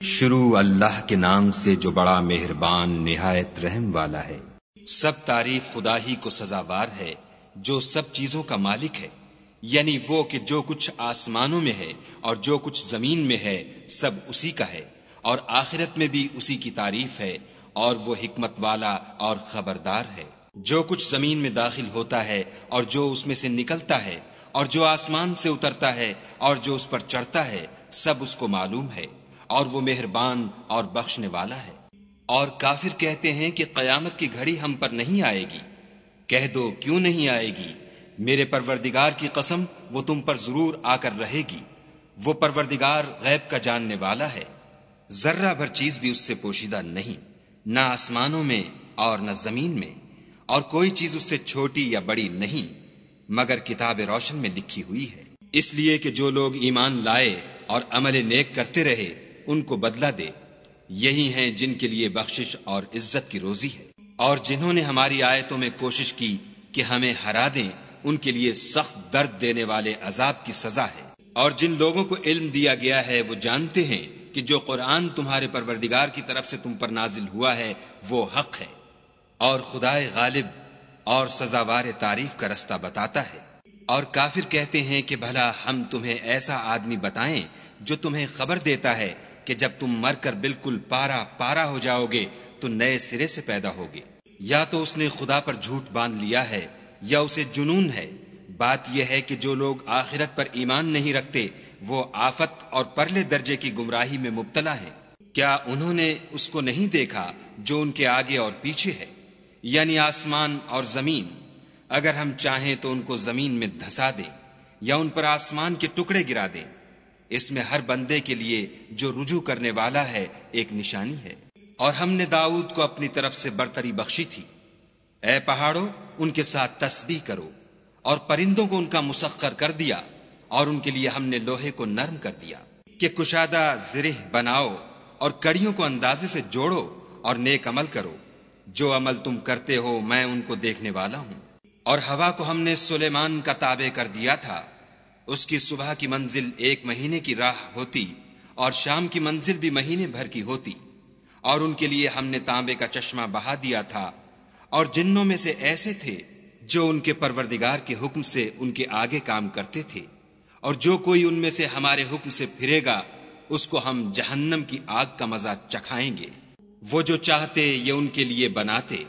شروع اللہ کے نام سے جو بڑا مہربان نہایت رحم والا ہے۔ سب تعریف خدا ہی کو سزاوار ہے جو سب چیزوں کا مالک ہے، یعنی وہ کہ جو کچھ آسمانوں میں ہے اور جو کچھ زمین میں ہے سب اسی کا ہے، اور آخرت میں بھی اسی کی تعریف ہے، اور وہ حکمت والا اور خبردار ہے۔ جو کچھ زمین میں داخل ہوتا ہے اور جو اس میں سے نکلتا ہے اور جو آسمان سے اترتا ہے اور جو اس پر چڑھتا ہے سب اس کو معلوم ہے، اور وہ مہربان اور بخشنے والا ہے۔ اور کافر کہتے ہیں کہ قیامت کی گھڑی ہم پر نہیں آئے گی۔ کہہ دو کیوں نہیں آئے گی؟ میرے پروردگار کی قسم وہ تم پر ضرور آ کر رہے گی۔ وہ پروردگار غیب کا جاننے والا ہے، ذرہ بھر چیز بھی اس سے پوشیدہ نہیں، نہ آسمانوں میں اور نہ زمین میں، اور کوئی چیز اس سے چھوٹی یا بڑی نہیں مگر کتاب روشن میں لکھی ہوئی ہے۔ اس لیے کہ جو لوگ ایمان لائے اور عمل نیک کرتے رہے ان کو بدلہ دے، یہی ہیں جن کے لیے بخشش اور عزت کی روزی ہے۔ اور جنہوں نے ہماری آیتوں میں کوشش کی کہ ہمیں ہرا دیں ان کے لیے سخت درد دینے والے عذاب کی سزا ہے۔ اور جن لوگوں کو علم دیا گیا ہے وہ جانتے ہیں کہ جو قرآن تمہارے پروردگار کی طرف سے تم پر نازل ہوا ہے وہ حق ہے، اور خدائے غالب اور سزاوار تعریف کا رستہ بتاتا ہے۔ اور کافر کہتے ہیں کہ بھلا ہم تمہیں ایسا آدمی بتائیں جو تمہیں خبر دیتا ہے کہ جب تم مر کر بالکل پارا پارا ہو جاؤ گے تو نئے سرے سے پیدا ہوگے۔ یا تو اس نے خدا پر جھوٹ باندھ لیا ہے یا اسے جنون ہے۔ بات یہ ہے کہ جو لوگ آخرت پر ایمان نہیں رکھتے وہ آفت اور پرلے درجے کی گمراہی میں مبتلا ہیں۔ کیا انہوں نے اس کو نہیں دیکھا جو ان کے آگے اور پیچھے ہے، یعنی آسمان اور زمین؟ اگر ہم چاہیں تو ان کو زمین میں دھسا دیں یا ان پر آسمان کے ٹکڑے گرا دیں۔ اس میں ہر بندے کے لیے جو رجوع کرنے والا ہے ایک نشانی ہے۔ اور ہم نے داؤد کو اپنی طرف سے برتری بخشی تھی۔ اے پہاڑوں ان کے ساتھ تسبیح کرو، اور پرندوں کو ان کا مسخر کر دیا، اور ان کے لیے ہم نے لوہے کو نرم کر دیا کہ کشادہ زرہ بناؤ، اور کڑیوں کو اندازے سے جوڑو اور نیک عمل کرو۔ جو عمل تم کرتے ہو میں ان کو دیکھنے والا ہوں۔ اور ہوا کو ہم نے سلیمان کا تابع کر دیا تھا، اس کی صبح کی منزل 1 مہینے کی راہ ہوتی اور شام کی منزل بھی مہینے بھر کی ہوتی۔ اور ان کے لیے ہم نے تانبے کا چشمہ بہا دیا تھا، اور جنوں میں سے ایسے تھے جو ان کے پروردگار کے حکم سے ان کے آگے کام کرتے تھے، اور جو کوئی ان میں سے ہمارے حکم سے پھرے گا اس کو ہم جہنم کی آگ کا مزہ چکھائیں گے۔ وہ جو چاہتے یہ ان کے لیے بناتے،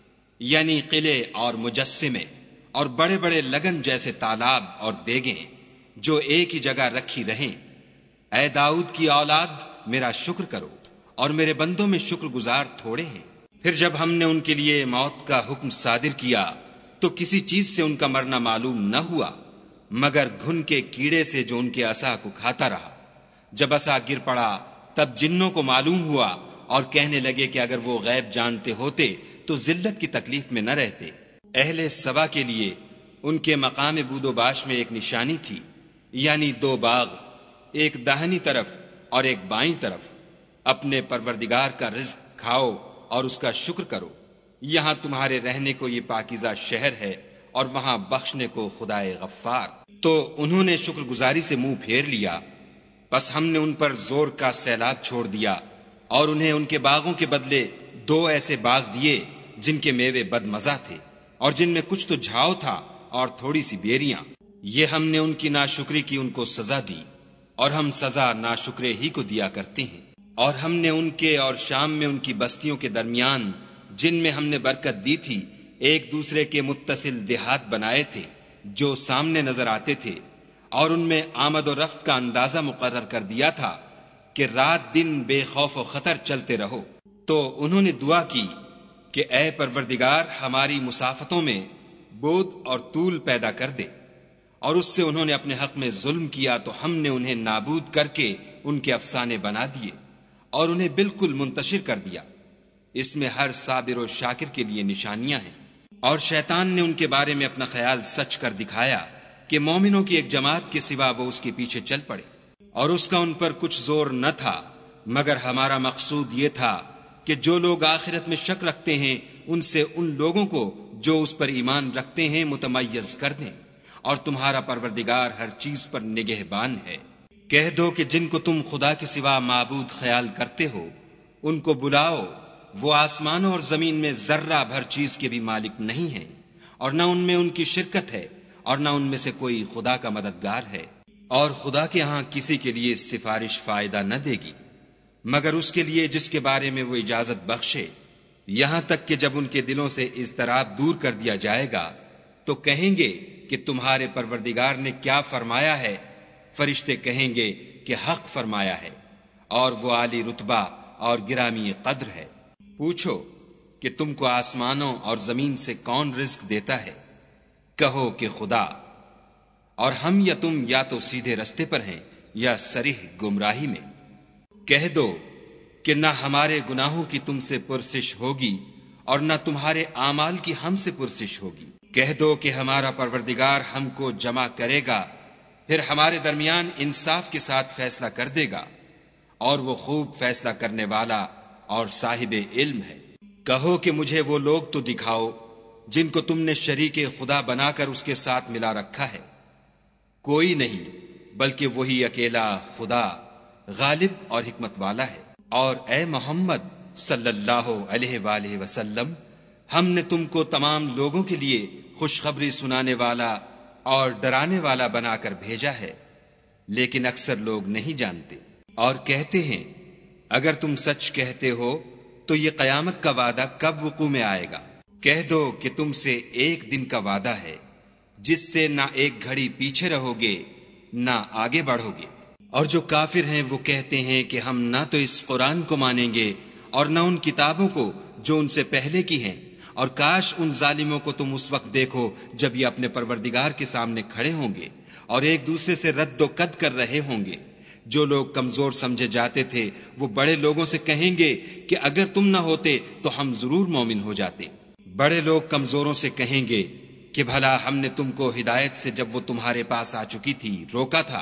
یعنی قلعے اور مجسمے اور بڑے بڑے لگن جیسے تالاب اور دیگیں جو ایک ہی جگہ رکھی رہیں۔ اے داؤد کی اولاد میرا شکر کرو، اور میرے بندوں میں شکر گزار تھوڑے ہیں۔ پھر جب ہم نے ان کے لیے موت کا حکم صادر کیا تو کسی چیز سے ان کا مرنا معلوم نہ ہوا مگر گھن کے کیڑے سے جو ان کے عصا کو کھاتا رہا۔ جب عصا گر پڑا تب جنوں کو معلوم ہوا اور کہنے لگے کہ اگر وہ غیب جانتے ہوتے تو ذلت کی تکلیف میں نہ رہتے۔ اہل سبا کے لیے ان کے مقام بود و باش میں ایک نشانی تھی، یعنی 2 باغ، ایک داہنی طرف اور ایک بائیں طرف۔ اپنے پروردگار کا رزق کھاؤ اور اس کا شکر کرو۔ یہاں تمہارے رہنے کو یہ پاکیزہ شہر ہے، اور وہاں بخشنے کو خدائے غفار۔ تو انہوں نے شکر گزاری سے منہ پھیر لیا، بس ہم نے ان پر زور کا سیلاب چھوڑ دیا، اور انہیں ان کے باغوں کے بدلے 2 ایسے باغ دیے جن کے میوے بد مزہ تھے، اور جن میں کچھ تو جھاؤ تھا اور تھوڑی سی بیریاں۔ یہ ہم نے ان کی ناشکری کی ان کو سزا دی، اور ہم سزا ناشکرے ہی کو دیا کرتے ہیں۔ اور ہم نے ان کے اور شام میں ان کی بستیوں کے درمیان جن میں ہم نے برکت دی تھی ایک دوسرے کے متصل دیہات بنائے تھے جو سامنے نظر آتے تھے، اور ان میں آمد و رفت کا اندازہ مقرر کر دیا تھا کہ رات دن بے خوف و خطر چلتے رہو۔ تو انہوں نے دعا کی کہ اے پروردگار ہماری مسافتوں میں بود اور طول پیدا کر دے، اور اس سے انہوں نے اپنے حق میں ظلم کیا تو ہم نے انہیں نابود کر کے ان کے افسانے بنا دیے اور انہیں بالکل منتشر کر دیا۔ اس میں ہر صابر و شاکر کے لیے نشانیاں ہیں۔ اور شیطان نے ان کے بارے میں اپنا خیال سچ کر دکھایا کہ مومنوں کی ایک جماعت کے سوا وہ اس کے پیچھے چل پڑے، اور اس کا ان پر کچھ زور نہ تھا مگر ہمارا مقصود یہ تھا کہ جو لوگ آخرت میں شک رکھتے ہیں ان سے ان لوگوں کو جو اس پر ایمان رکھتے ہیں متمیز کر دیں، اور تمہارا پروردگار ہر چیز پر نگہبان ہے۔ کہہ دو کہ جن کو تم خدا کے سوا معبود خیال کرتے ہو ان کو بلاؤ، وہ آسمانوں اور زمین میں ذرہ بھر چیز کے بھی مالک نہیں ہیں، اور نہ ان میں ان کی شرکت ہے، اور نہ ان میں سے کوئی خدا کا مددگار ہے، اور خدا کے ہاں کسی کے لیے سفارش فائدہ نہ دے گی مگر اس کے لیے جس کے بارے میں وہ اجازت بخشے، یہاں تک کہ جب ان کے دلوں سے اضطراب دور کر دیا جائے گا تو کہیں گے کہ تمہارے پروردگار نے کیا فرمایا ہے؟ فرشتے کہیں گے کہ حق فرمایا ہے، اور وہ عالی رتبہ اور گرامی قدر ہے۔ پوچھو کہ تم کو آسمانوں اور زمین سے کون رزق دیتا ہے؟ کہو کہ خدا، اور ہم یا تم یا تو سیدھے رستے پر ہیں یا صریح گمراہی میں۔ کہہ دو کہ نہ ہمارے گناہوں کی تم سے پرسش ہوگی اور نہ تمہارے اعمال کی ہم سے پرسش ہوگی۔ کہہ دو کہ ہمارا پروردگار ہم کو جمع کرے گا، پھر ہمارے درمیان انصاف کے ساتھ فیصلہ کر دے گا، اور وہ خوب فیصلہ کرنے والا اور صاحب علم ہے۔ کہو کہ مجھے وہ لوگ تو دکھاؤ جن کو تم نے شریک خدا بنا کر اس کے ساتھ ملا رکھا ہے۔ کوئی نہیں بلکہ وہی اکیلا خدا غالب اور حکمت والا ہے۔ اور اے محمد صلی اللہ علیہ وآلہ وسلم، ہم نے تم کو تمام لوگوں کے لیے خوشخبری سنانے والا اور ڈرانے والا بنا کر بھیجا ہے، لیکن اکثر لوگ نہیں جانتے۔ اور کہتے ہیں اگر تم سچ کہتے ہو تو یہ قیامت کا وعدہ کب وقوع میں آئے گا؟ کہہ دو کہ تم سے ایک دن کا وعدہ ہے جس سے نہ ایک گھڑی پیچھے رہو گے نہ آگے بڑھو گے۔ اور جو کافر ہیں وہ کہتے ہیں کہ ہم نہ تو اس قرآن کو مانیں گے اور نہ ان کتابوں کو جو ان سے پہلے کی ہیں، اور کاش ان ظالموں کو تم اس وقت دیکھو جب یہ اپنے پروردگار کے سامنے کھڑے ہوں گے اور ایک دوسرے سے رد و قد کر رہے ہوں گے۔ جو لوگ کمزور سمجھے جاتے تھے وہ بڑے لوگوں سے کہیں گے کہ اگر تم نہ ہوتے تو ہم ضرور مومن ہو جاتے۔ بڑے لوگ کمزوروں سے کہیں گے کہ بھلا ہم نے تم کو ہدایت سے جب وہ تمہارے پاس آ چکی تھی روکا تھا؟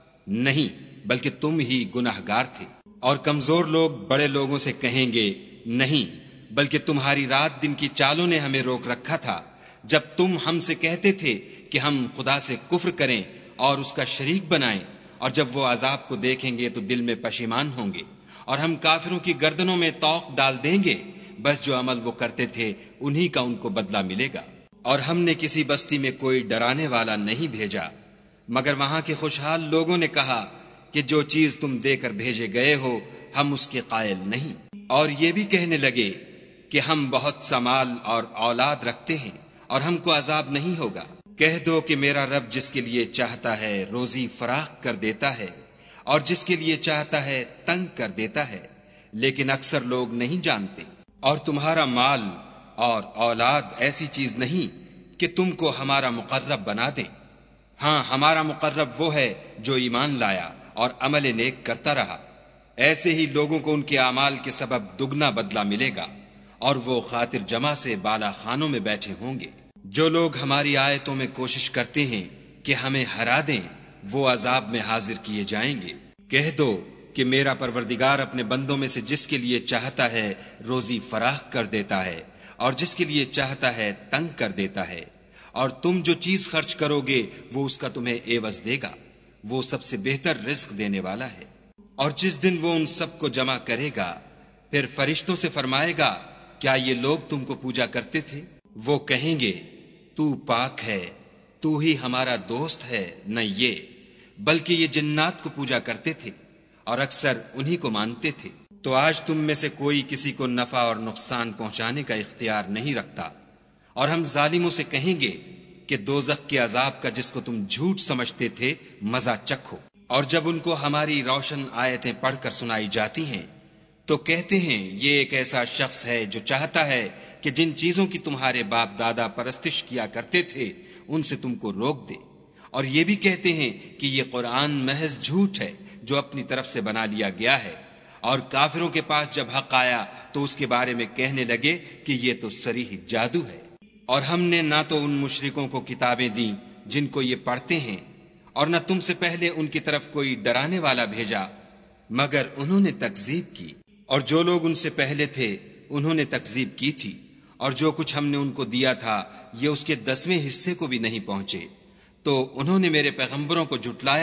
نہیں، بلکہ تم ہی گناہگار تھے۔ اور کمزور لوگ بڑے لوگوں سے کہیں گے نہیں، بلکہ تمہاری رات دن کی چالوں نے ہمیں روک رکھا تھا جب تم ہم سے کہتے تھے کہ ہم خدا سے کفر کریں اور اس کا شریک بنائیں، اور جب وہ عذاب کو دیکھیں گے تو دل میں پشیمان ہوں گے، اور ہم کافروں کی گردنوں میں طوق ڈال دیں گے، بس جو عمل وہ کرتے تھے انہی کا ان کو بدلہ ملے گا۔ اور ہم نے کسی بستی میں کوئی ڈرانے والا نہیں بھیجا مگر وہاں کے خوشحال لوگوں نے کہا کہ جو چیز تم دے کر بھیجے گئے ہو ہم اس کے قائل نہیں، اور یہ بھی کہنے لگے کہ ہم بہت سا مال اور اولاد رکھتے ہیں اور ہم کو عذاب نہیں ہوگا۔ کہہ دو کہ میرا رب جس کے لیے چاہتا ہے روزی فراخ کر دیتا ہے اور جس کے لیے چاہتا ہے تنگ کر دیتا ہے، لیکن اکثر لوگ نہیں جانتے۔ اور تمہارا مال اور اولاد ایسی چیز نہیں کہ تم کو ہمارا مقرب بنا دیں، ہاں ہمارا مقرب وہ ہے جو ایمان لایا اور عمل نیک کرتا رہا، ایسے ہی لوگوں کو ان کے اعمال کے سبب دگنا بدلہ ملے گا، اور وہ خاطر جمع سے بالا خانوں میں بیٹھے ہوں گے۔ جو لوگ ہماری آیتوں میں کوشش کرتے ہیں کہ ہمیں ہرا دیں وہ عذاب میں حاضر کیے جائیں گے۔ کہہ دو کہ میرا پروردگار اپنے بندوں میں سے جس کے لیے چاہتا ہے روزی فراخ کر دیتا ہے اور جس کے لیے چاہتا ہے تنگ کر دیتا ہے، اور تم جو چیز خرچ کرو گے وہ اس کا تمہیں عوض دے گا، وہ سب سے بہتر رزق دینے والا ہے۔ اور جس دن وہ ان سب کو جمع کرے گا پھر فرشتوں سے فرمائے گا کیا یہ لوگ تم کو پوجا کرتے تھے؟ وہ کہیں گے تو پاک ہے، تو ہی ہمارا دوست ہے، نہ یہ بلکہ یہ جنات کو پوجا کرتے تھے اور اکثر انہی کو مانتے تھے۔ تو آج تم میں سے کوئی کسی کو نفع اور نقصان پہنچانے کا اختیار نہیں رکھتا، اور ہم ظالموں سے کہیں گے کہ دوزخ کے عذاب کا جس کو تم جھوٹ سمجھتے تھے مزہ چکھو۔ اور جب ان کو ہماری روشن آیتیں پڑھ کر سنائی جاتی ہیں تو کہتے ہیں یہ ایک ایسا شخص ہے جو چاہتا ہے کہ جن چیزوں کی تمہارے باپ دادا پرستش کیا کرتے تھے ان سے تم کو روک دے، اور یہ بھی کہتے ہیں کہ یہ قرآن محض جھوٹ ہے جو اپنی طرف سے بنا لیا گیا ہے، اور کافروں کے پاس جب حق آیا تو اس کے بارے میں کہنے لگے کہ یہ تو صریح جادو ہے۔ اور ہم نے نہ تو ان مشرکوں کو کتابیں دیں جن کو یہ پڑھتے ہیں، اور نہ تم سے پہلے ان کی طرف کوئی ڈرانے والا بھیجا مگر انہوں نے تکذیب کی، اور جو لوگ ان سے پہلے تھے انہوں نے تکذیب کی تھی، اور جو کچھ ہم نے ان کو دیا تھا یہ اس کے 10ویں حصے کو بھی نہیں پہنچے، تو انہوں نے میرے پیغمبروں کو جھٹلایا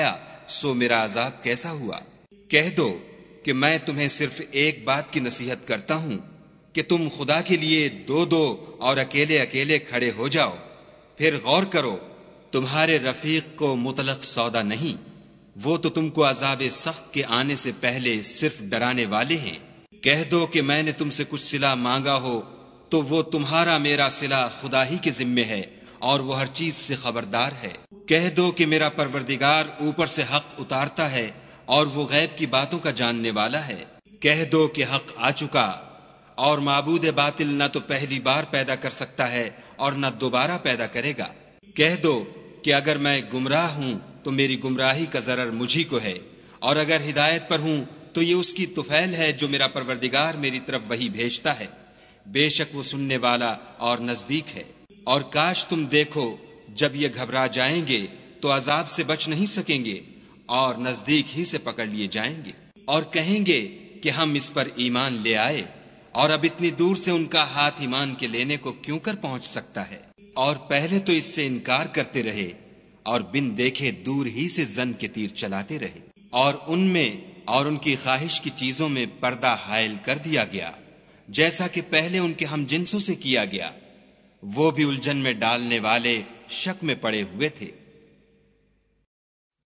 سو میرا عذاب کیسا ہوا۔ کہہ دو کہ میں تمہیں صرف ایک بات کی نصیحت کرتا ہوں کہ تم خدا کے لیے دو دو اور اکیلے اکیلے کھڑے ہو جاؤ، پھر غور کرو، تمہارے رفیق کو مطلق سودا نہیں، وہ تو تم کو عذاب سخت کے آنے سے پہلے صرف ڈرانے والے ہیں۔ کہہ دو کہ میں نے تم سے کچھ صلہ مانگا ہو تو وہ تمہارا میرا صلہ خدا ہی کے ذمے ہے اور وہ ہر چیز سے خبردار ہے۔ کہہ دو کہ میرا پروردگار اوپر سے حق اتارتا ہے اور وہ غیب کی باتوں کا جاننے والا ہے۔ کہہ دو کہ حق آ چکا اور معبود باطل نہ تو پہلی بار پیدا کر سکتا ہے اور نہ دوبارہ پیدا کرے گا۔ کہہ دو کہ اگر میں گمراہ ہوں تو میری گمراہی کا ضرر مجھی کو ہے، اور اگر ہدایت پر ہوں تو یہ اس کی طفیل ہے جو میرا پروردگار میری طرف وحی بھیجتا ہے، بے شک وہ سننے والا اور نزدیک ہے۔ اور کاش تم دیکھو جب یہ گھبرا جائیں گے تو عذاب سے بچ نہیں سکیں گے اور نزدیک ہی سے پکڑ لیے جائیں گے، اور کہیں گے کہ ہم اس پر ایمان لے آئے، اور اب اتنی دور سے ان کا ہاتھ ایمان کے لینے کو کیوں کر پہنچ سکتا ہے؟ اور پہلے تو اس سے انکار کرتے رہے اور بن دیکھے دور ہی سے زن کے تیر چلاتے رہے، اور ان میں اور ان کی خواہش کی چیزوں میں پردہ حائل کر دیا گیا، جیسا کہ پہلے ان کے ہم جنسوں سے کیا گیا، وہ بھی الجھن میں ڈالنے والے شک میں پڑے ہوئے تھے۔